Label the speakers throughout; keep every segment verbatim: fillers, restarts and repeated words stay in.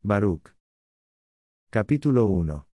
Speaker 1: Baruc. Capítulo uno.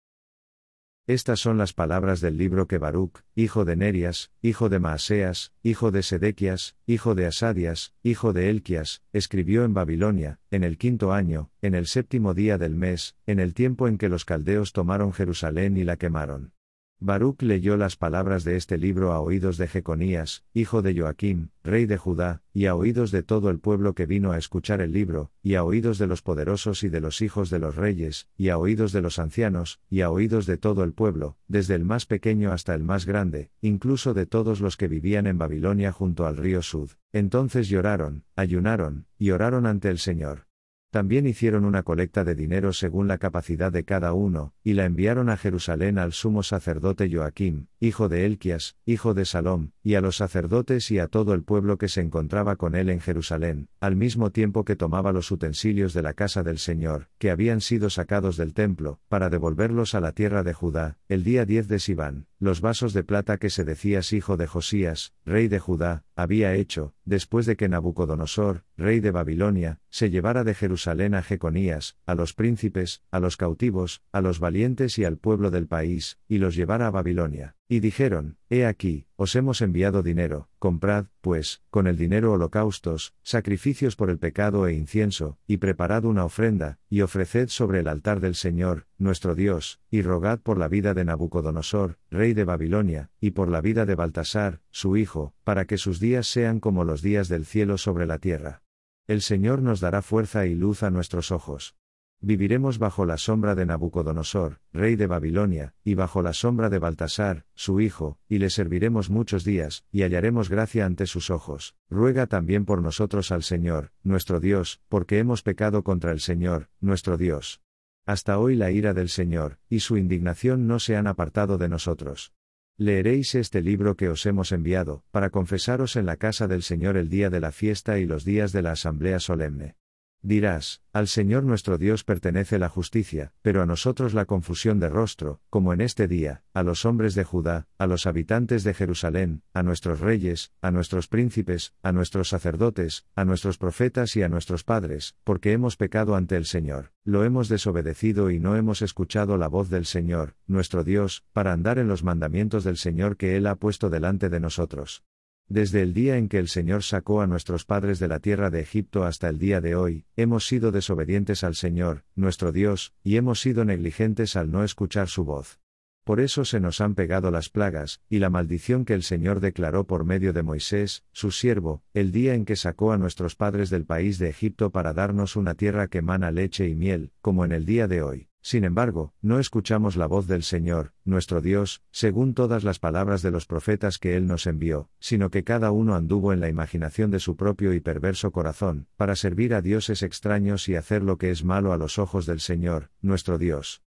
Speaker 1: Estas son las palabras del libro que Baruc, hijo de Nerias, hijo de Maaseas, hijo de Sedequias, hijo de Asadias, hijo de Elquias, escribió en Babilonia, en el quinto año, en el séptimo día del mes, en el tiempo en que los caldeos tomaron Jerusalén y la quemaron. Baruc leyó las palabras de este libro a oídos de Jeconías, hijo de Joaquim, rey de Judá, y a oídos de todo el pueblo que vino a escuchar el libro, y a oídos de los poderosos y de los hijos de los reyes, y a oídos de los ancianos, y a oídos de todo el pueblo, desde el más pequeño hasta el más grande, incluso de todos los que vivían en Babilonia junto al río Sud. Entonces lloraron, ayunaron, y oraron ante el Señor. También hicieron una colecta de dinero según la capacidad de cada uno, y la enviaron a Jerusalén al sumo sacerdote Joaquim, hijo de Elquias, hijo de Salom, y a los sacerdotes y a todo el pueblo que se encontraba con él en Jerusalén, al mismo tiempo que tomaba los utensilios de la casa del Señor, que habían sido sacados del templo, para devolverlos a la tierra de Judá, el día diez de Siván, los vasos de plata que Sedecías hijo de Josías, rey de Judá, había hecho, después de que Nabucodonosor, rey de Babilonia, se llevara de Jerusalén a Jeconías, a los príncipes, a los cautivos, a los valientes y al pueblo del país, y los llevara a Babilonia. Y dijeron, he aquí, os hemos enviado dinero, comprad, pues, con el dinero holocaustos, sacrificios por el pecado e incienso, y preparad una ofrenda, y ofreced sobre el altar del Señor, nuestro Dios, y rogad por la vida de Nabucodonosor, rey de Babilonia, y por la vida de Baltasar, su hijo, para que sus días sean como los días del cielo sobre la tierra. El Señor nos dará fuerza y luz a nuestros ojos. Viviremos bajo la sombra de Nabucodonosor, rey de Babilonia, y bajo la sombra de Baltasar, su hijo, y le serviremos muchos días, y hallaremos gracia ante sus ojos. Ruega también por nosotros al Señor, nuestro Dios, porque hemos pecado contra el Señor, nuestro Dios. Hasta hoy la ira del Señor, y su indignación no se han apartado de nosotros. Leeréis este libro que os hemos enviado, para confesaros en la casa del Señor el día de la fiesta y los días de la asamblea solemne. Dirás, al Señor nuestro Dios pertenece la justicia, pero a nosotros la confusión de rostro, como en este día, a los hombres de Judá, a los habitantes de Jerusalén, a nuestros reyes, a nuestros príncipes, a nuestros sacerdotes, a nuestros profetas y a nuestros padres, porque hemos pecado ante el Señor, lo hemos desobedecido y no hemos escuchado la voz del Señor, nuestro Dios, para andar en los mandamientos del Señor que Él ha puesto delante de nosotros. Desde el día en que el Señor sacó a nuestros padres de la tierra de Egipto hasta el día de hoy, hemos sido desobedientes al Señor, nuestro Dios, y hemos sido negligentes al no escuchar su voz. Por eso se nos han pegado las plagas, y la maldición que el Señor declaró por medio de Moisés, su siervo, el día en que sacó a nuestros padres del país de Egipto para darnos una tierra que mana leche y miel, como en el día de hoy. Sin embargo, no escuchamos la voz del Señor, nuestro Dios, según todas las palabras de los profetas que Él nos envió, sino que cada uno anduvo en la imaginación de su propio y perverso corazón, para servir a dioses extraños y hacer lo que es malo a los ojos del Señor, nuestro Dios.